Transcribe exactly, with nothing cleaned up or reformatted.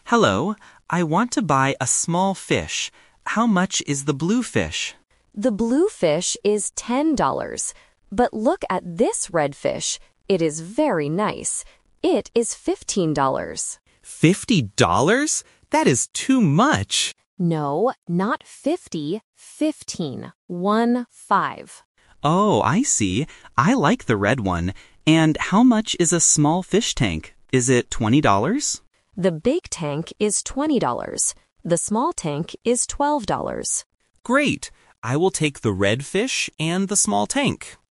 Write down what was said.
Hello, I want to buy a small fish. How much is the blue fish? The blue fish is ten dollars. But look at this red fish. It is very nice. It is fifteen dollars. Fifty dollars? That is too much. No, not fifty, fifteen. One, five. Oh, I see. I like the red one. And how much is a small fish tank? Is it twenty dollars? The big tank is twenty dollars. The small tank is twelve dollars. Great. I will take the red fish and the small tank.